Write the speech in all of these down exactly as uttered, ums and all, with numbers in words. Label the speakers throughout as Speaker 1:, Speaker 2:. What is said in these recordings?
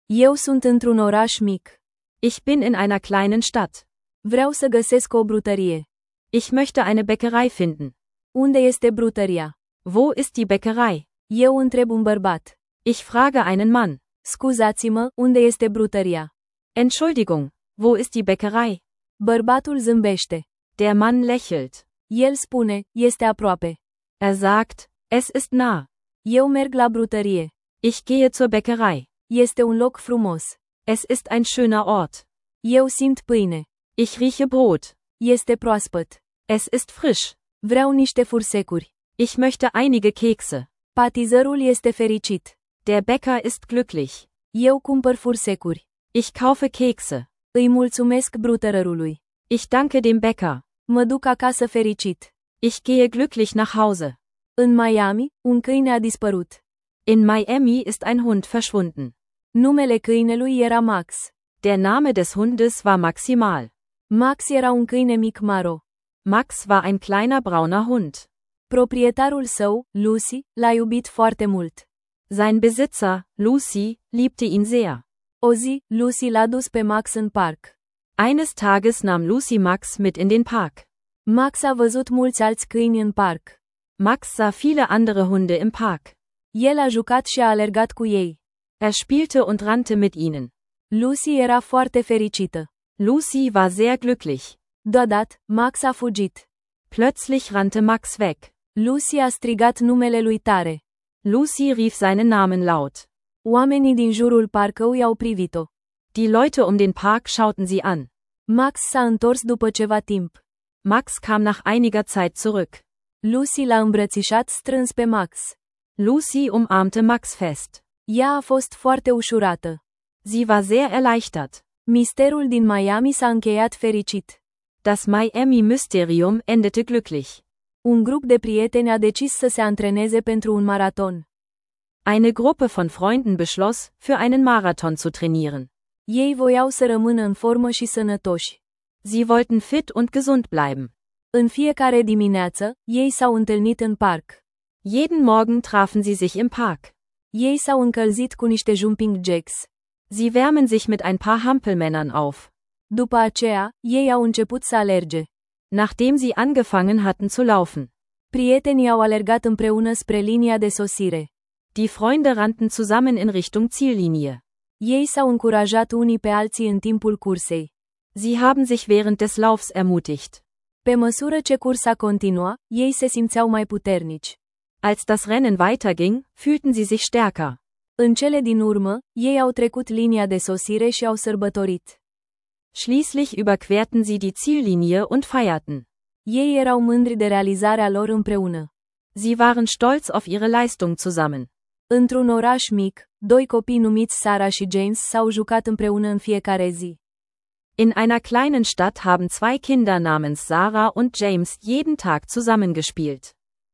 Speaker 1: Eu sunt într-un oraș mic.
Speaker 2: Ich bin in einer kleinen Stadt.
Speaker 1: Vreau să găsesc o brutărie.
Speaker 2: Ich möchte eine Bäckerei finden.
Speaker 1: Unde este brutăria?
Speaker 2: Wo ist die Bäckerei?
Speaker 1: Eu întreb un bărbat.
Speaker 2: Ich frage einen Mann.
Speaker 1: Scuzați-mă, unde este brutăria?
Speaker 2: Entschuldigung, wo ist die Bäckerei?
Speaker 1: Bărbatul zâmbește.
Speaker 2: Der Mann lächelt.
Speaker 1: El spune, este aproape.
Speaker 2: Er sagt, es ist nah.
Speaker 1: Eu merg la brutărie.
Speaker 2: Ich gehe zur Bäckerei.
Speaker 1: Este un loc frumos.
Speaker 2: Es ist ein schöner Ort.
Speaker 1: Eu simt pâine.
Speaker 2: Ich rieche Brot.
Speaker 1: Este proaspăt.
Speaker 2: Es ist frisch.
Speaker 1: Vreau niște fursecuri.
Speaker 2: Ich möchte einige Kekse.
Speaker 1: Patizărul este fericit.
Speaker 2: Der Bäcker ist glücklich.
Speaker 1: Eu cumpăr fursecuri.
Speaker 2: Ich kaufe Kekse.
Speaker 1: Îi mulțumesc brutărărului.
Speaker 2: Ich danke dem Bäcker.
Speaker 1: Mă duc acasă fericit.
Speaker 2: Ich gehe glücklich nach Hause.
Speaker 1: În Miami, un câine a dispărut.
Speaker 2: In Miami ist ein Hund verschwunden.
Speaker 1: Numele câinelui era Max.
Speaker 2: Der Name des Hundes war Maximal.
Speaker 1: Max era un câine mic maro.
Speaker 2: Max war ein kleiner brauner Hund.
Speaker 1: Proprietarul său, Lucy, l-a iubit foarte mult.
Speaker 2: Sein Besitzer, Lucy, liebte ihn sehr.
Speaker 1: O zi, Lucy l-a dus pe Max în parc.
Speaker 2: Eines Tages nahm Lucy Max mit in den Park.
Speaker 1: Max a văzut mulți alți câini în parc.
Speaker 2: Max sah viele andere Hunde im Park.
Speaker 1: El a jucat și a alergat cu ei.
Speaker 2: Er spielte und rannte mit ihnen.
Speaker 1: Lucy era foarte fericită.
Speaker 2: Lucy war sehr glücklich.
Speaker 1: Deodată, Max a fugit.
Speaker 2: Plötzlich rannte Max weg.
Speaker 1: Lucy a strigat numele lui tare.
Speaker 2: Lucy rief seinen Namen laut.
Speaker 1: Oamenii din jurul parcului au privit-o.
Speaker 2: Die Leute um den Park schauten sie an.
Speaker 1: Max s-a întors după ceva timp.
Speaker 2: Max kam nach einiger Zeit zurück.
Speaker 1: Lucy l-a îmbrățișat strâns pe Max.
Speaker 2: Lucy umarmte Max fest.
Speaker 1: Ea a fost foarte ușurată.
Speaker 2: Sie war sehr erleichtert.
Speaker 1: Misterul din Miami s-a încheiat fericit.
Speaker 2: Das Miami-Mysterium endete glücklich.
Speaker 1: Un grup de prieteni a decis să se antreneze pentru un maraton.
Speaker 2: Eine Gruppe von Freunden beschloss, für einen Marathon zu trainieren.
Speaker 1: Ei voiau să rămână în formă și sănătoși.
Speaker 2: Sie wollten fit und gesund bleiben.
Speaker 1: În fiecare dimineață, ei s-au întâlnit în parc.
Speaker 2: Jeden Morgen trafen sie sich im Park.
Speaker 1: Ei s-au încălzit cu niște jumping jacks.
Speaker 2: Sie wärmen sich mit ein paar Hampelmännern auf.
Speaker 1: După aceea, ei au început să alerge.
Speaker 2: Nachdem sie angefangen hatten zu laufen.
Speaker 1: Prietenii au alergat împreună spre linia de sosire.
Speaker 2: Die Freunde rannten zusammen in Richtung Ziellinie.
Speaker 1: Ei s-au încurajat unii pe alții în timpul cursei.
Speaker 2: Sie haben sich während des Laufs ermutigt.
Speaker 1: Pe măsură ce cursa continua, ei se simțeau mai puternici.
Speaker 2: Als das Rennen weiterging, fühlten sie sich stärker.
Speaker 1: În cele din urmă, ei au trecut linia de sosire și au sărbătorit.
Speaker 2: Schließlich überquerten sie die Ziellinie und feierten.
Speaker 1: Ei erau mândri de realizarea lor împreună.
Speaker 2: Sie waren stolz auf ihre Leistung zusammen.
Speaker 1: Într-un oraș mic, doi copii numiți Sarah și James s-au jucat împreună în fiecare zi.
Speaker 2: In einer kleinen Stadt haben zwei Kinder namens Sarah und James jeden Tag zusammengespielt.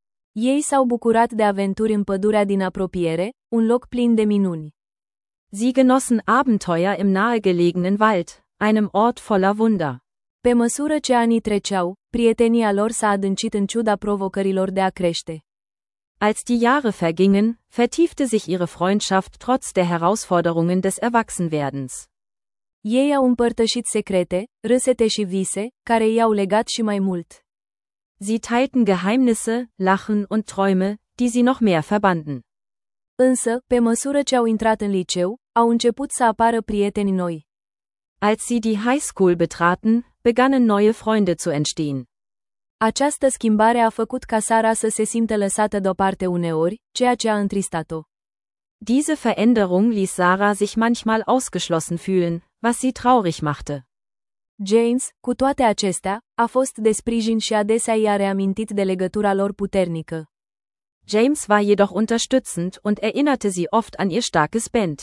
Speaker 1: Ei s-au bucurat de aventuri în pădurea din apropiere, un loc plin de minuni.
Speaker 2: Sie genossen Abenteuer im nahegelegenen Wald, einem Ort voller Wunder.
Speaker 1: Pe măsură ce anii treceau, prietenia lor s-a adâncit în ciuda provocărilor de a crește.
Speaker 2: Als die Jahre vergingen, vertiefte sich ihre Freundschaft trotz der Herausforderungen des Erwachsenwerdens.
Speaker 1: Ei au împărtășit secrete, râsete și vise, care i-au legat și mai mult.
Speaker 2: Sie teilten Geheimnisse, Lachen und Träume, die sie noch mehr verbanden.
Speaker 1: Însă, pe măsură ce au intrat în liceu, au început să apară prieteni noi.
Speaker 2: Als sie die Highschool betraten, begannen neue Freunde zu entstehen.
Speaker 1: Această schimbare a făcut ca Sarah să se simtă lăsată deoparte uneori, ceea ce a întristat-o.
Speaker 2: Diese Veränderung ließ Sarah sich manchmal ausgeschlossen fühlen, was sie traurig machte.
Speaker 1: James, cu toate acestea, a fost de sprijin și adesea i-a reamintit de legătura lor puternică.
Speaker 2: James war jedoch unterstützend und erinnerte sie oft an ihr starkes Band.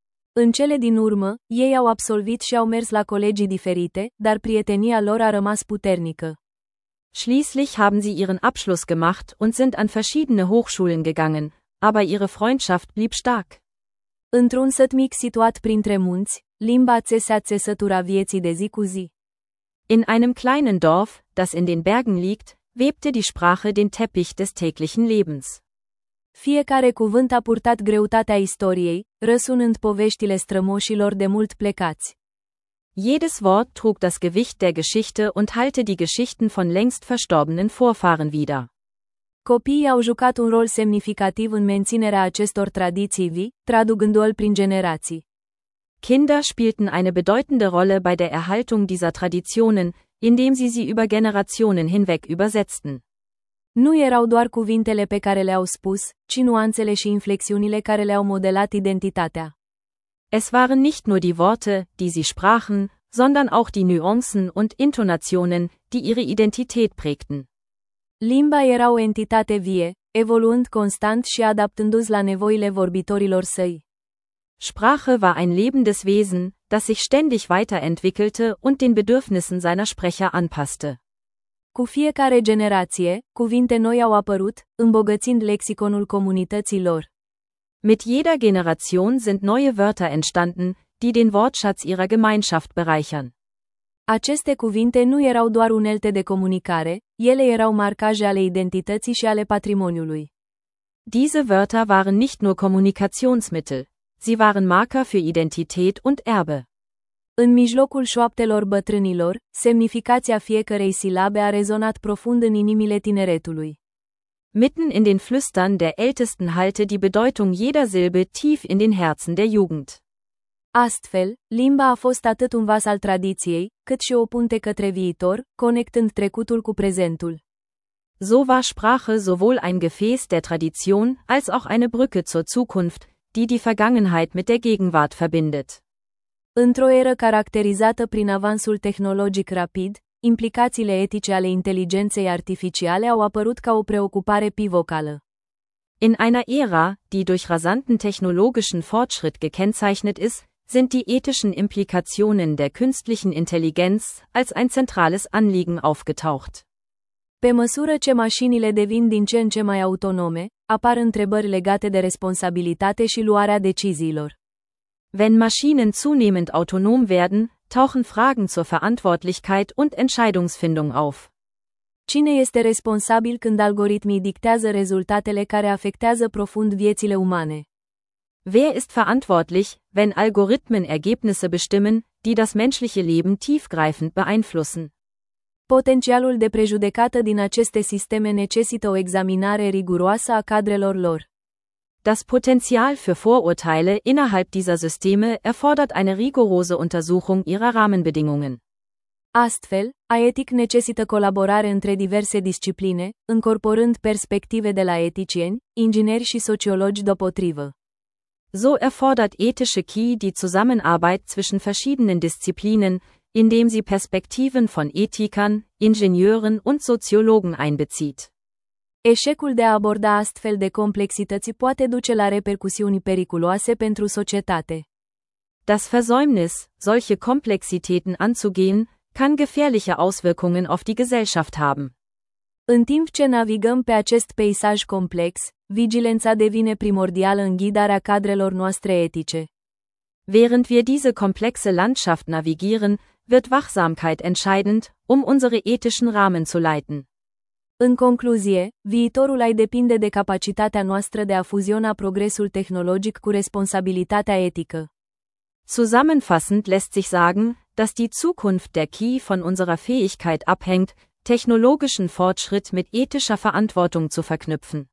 Speaker 1: În cele din urmă, ei au absolvit și au mers la colegii diferite, dar prietenia lor a rămas puternică.
Speaker 2: Schließlich haben sie ihren Abschluss gemacht und sind an verschiedene Hochschulen gegangen, aber ihre Freundschaft blieb stark.
Speaker 1: Într-un sat mic situat printre munți, limba țesea țesătura vieții de zi cu zi.
Speaker 2: In einem kleinen Dorf, das in den Bergen liegt, webte die Sprache den Teppich des täglichen Lebens.
Speaker 1: Fiecare cuvânt a purtat greutatea istoriei, răsunând poveștile strămoșilor de mult plecați.
Speaker 2: Jedes Wort trug das Gewicht der Geschichte und halte die Geschichten von längst verstorbenen Vorfahren wider.
Speaker 1: Copiii au jucat un rol semnificativ în menținerea acestor tradiții vii, traducându-l prin generații.
Speaker 2: Kinder spielten eine bedeutende Rolle bei der Erhaltung dieser Traditionen, indem sie sie über Generationen hinweg übersetzten.
Speaker 1: Nu erau doar cuvintele pe care le-au spus, ci nuanțele și inflexiunile care le-au modelat identitatea.
Speaker 2: Es waren nicht nur die Worte, die sie sprachen, sondern auch die Nuancen und Intonationen, die ihre Identität prägten.
Speaker 1: Limba era o entitate vie, evoluând constant și adaptându-se la nevoile vorbitorilor săi.
Speaker 2: Sprache war ein lebendes Wesen, das sich ständig weiterentwickelte und den Bedürfnissen seiner Sprecher anpasste.
Speaker 1: Cu fiecare generație, cuvinte noi au apărut, îmbogățind lexiconul comunității lor.
Speaker 2: Mit jeder Generation sind neue Wörter entstanden, die den Wortschatz ihrer Gemeinschaft bereichern.
Speaker 1: Aceste cuvinte nu erau doar unelte de comunicare, ele erau marcaje ale identității și ale patrimoniului.
Speaker 2: Diese Wörter waren nicht nur Kommunikationsmittel, sie waren Marker für Identität und Erbe.
Speaker 1: În mijlocul șoaptelor bătrânilor, semnificația fiecărei silabe a rezonat profund în inimile tineretului.
Speaker 2: Mitten in den Flüstern der Ältesten hallte die Bedeutung jeder Silbe tief in den Herzen der Jugend.
Speaker 1: Astfel, limba a fost atât un vas al tradiției, cât și o punte către viitor, conectând trecutul cu prezentul.
Speaker 2: So war Sprache sowohl ein Gefäß der Tradition als auch eine Brücke zur Zukunft, die die Vergangenheit mit der Gegenwart verbindet.
Speaker 1: Într-o eră caracterizată prin avansul tehnologic rapid, implicațiile etice ale inteligenței artificiale au apărut ca o preocupare pivocală.
Speaker 2: In einer Ära, die durch rasanten technologischen Fortschritt gekennzeichnet ist, sind die ethischen Implikationen der künstlichen Intelligenz als ein zentrales Anliegen aufgetaucht.
Speaker 1: Pe măsură ce mașinile devin din ce în ce mai autonome, apar întrebări legate de responsabilitate și luarea deciziilor.
Speaker 2: Wenn Maschinen zunehmend autonom werden, tauchen Fragen zur Verantwortlichkeit und Entscheidungsfindung auf.
Speaker 1: Cine este responsabil când algoritmii dictează rezultatele care afectează profund viețile umane?
Speaker 2: Wer ist verantwortlich, wenn Algorithmen Ergebnisse bestimmen, die das menschliche Leben tiefgreifend beeinflussen?
Speaker 1: Potențialul de prejudecată din aceste sisteme necesită o examinare riguroasă a cadrelor lor.
Speaker 2: Das Potenzial für Vorurteile innerhalb dieser Systeme erfordert eine rigorose Untersuchung ihrer Rahmenbedingungen.
Speaker 1: Astfel, aetic necesită colaborare între diverse discipline, încorporând perspective de la eticieni, ingineri și sociologi deopotrivă.
Speaker 2: So erfordert ethische K I die Zusammenarbeit zwischen verschiedenen Disziplinen, indem sie Perspektiven von Ethikern, Ingenieuren und Soziologen einbezieht.
Speaker 1: Eșecul de a aborda astfel de complexități poate duce la repercusiuni periculoase pentru societate.
Speaker 2: Das Versäumnis, solche Komplexitäten anzugehen, kann gefährliche Auswirkungen auf die Gesellschaft haben.
Speaker 1: În timp ce navigăm pe acest peisaj complex, vigilența devine primordială în ghidarea cadrelor noastre etice.
Speaker 2: Während wir diese komplexe Landschaft navigieren, wird Wachsamkeit entscheidend, um unsere ethischen Rahmen zu leiten.
Speaker 1: În concluzie, viitorul ai depinde de capacitatea noastră de a fuziona progresul tehnologic cu responsabilitatea etică.
Speaker 2: Zusammenfassend lässt sich sagen, dass die Zukunft der K I von unserer Fähigkeit abhängt, technologischen Fortschritt mit ethischer Verantwortung zu verknüpfen.